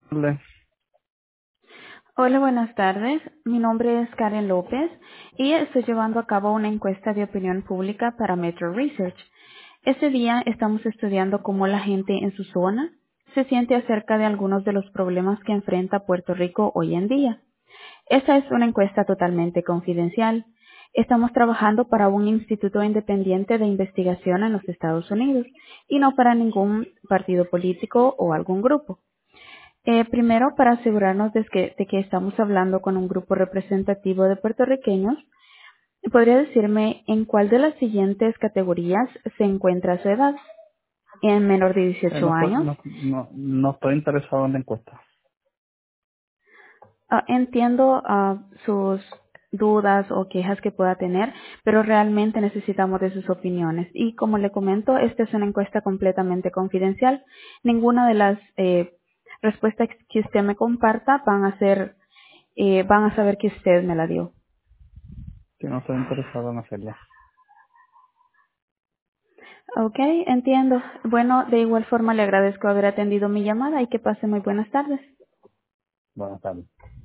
Le- Hola, buenas tardes. Mi nombre es Karen López y estoy llevando a cabo una encuesta de opinión pública para Metro Research. Este día estamos estudiando cómo la gente en su zona se siente acerca de algunos de los problemas que enfrenta Puerto Rico hoy en día. Esta es una encuesta totalmente confidencial. Estamos trabajando para un instituto independiente de investigación en los Estados Unidos y no para ningún partido político o algún grupo. Primero, para asegurarnos de que estamos hablando con un grupo representativo de puertorriqueños, ¿podría decirme en cuál de las siguientes categorías se encuentra su edad? ¿En menor de 18 no, años? no estoy interesado en la encuesta. Entiendo sus dudas o quejas que pueda tener, pero realmente necesitamos de sus opiniones. Y como le comento, esta es una encuesta completamente confidencial. Ninguna de las respuestas que usted me comparta van a saber que usted me la dio. Que no estoy interesado en hacerla. Ok, entiendo. Bueno, de igual forma le agradezco haber atendido mi llamada y que pase muy buenas tardes. Buenas tardes.